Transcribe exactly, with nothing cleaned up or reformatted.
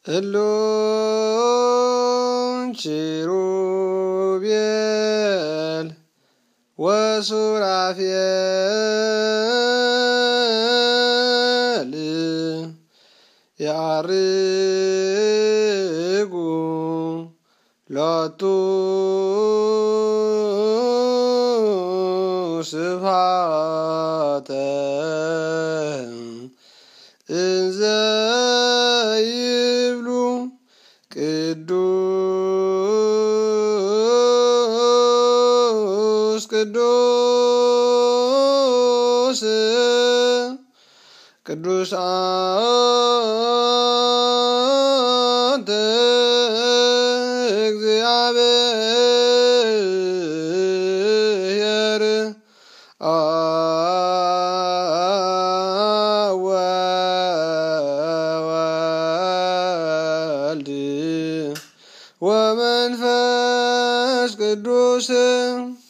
እሉን ኪሩቤል ወሱራፌል ያርጉ ሎቱ ስብሐተ እንዘ ይብሉ ቅዱስ ቅዱስ ቅዱስ አንተ እግዚአብሔር አብ ወወልድ ወመንፈስ ቅዱስ